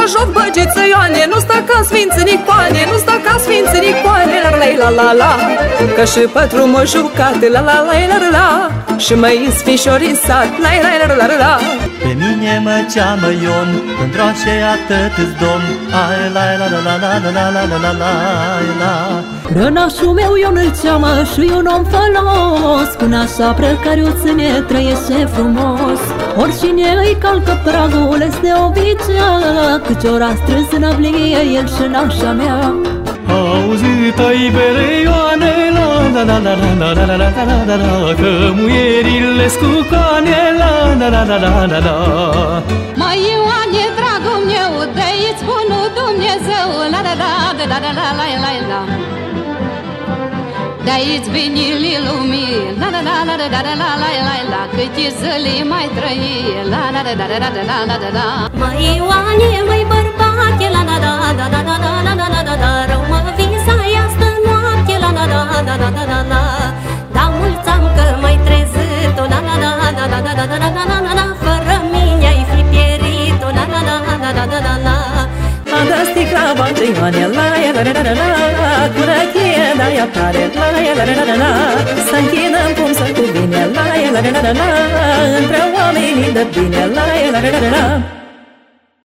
joc băgeță Ioane, nu sta ca sfință Nicoane, nu sta ca sfință Nicoane, la la la, că și pătru m-a jucat, la la la la la, și mă-i sfișorisat, la la la la la. Pe mine mă cheamă Ion, pentru aceea atât-ți domn, ai la la la la la la la la la la la. Rănașul meu Ion îl cheamă și un om fălos, cu nașa prăcăriuțâne trăiește frumos. Oricine îi calcă pragul este obicea, câți ori a strâns în ablie el și nașa mea. Auzit ai bere Ioane, la la la la la la la la la la la, că muierile scucane, la la la la la la la. Măi Ioane, dragul meu, de-i-ți bunul Dumnezeu, la la la la la la la la la. De-aici vinile lumii, la la la la la la la la la la, câte zile mai trăi, la la la la la la la la la. Măi Ioane, măi bărbate, la la la la la la la la la la la, rău mă visai astă noapte, la la la la la la la la. Da mulți am că m-ai trezit-o, la la la la la la la la la la la la, fără mine ai fi pierit-o, la la la la la la la la. Ada sticla bate Ioane, la la la la la la, cu răchie de-aia tare, la la la la la, să închinăm cum să cuvine, la la la la la, între oamenii de bine, la la la la la.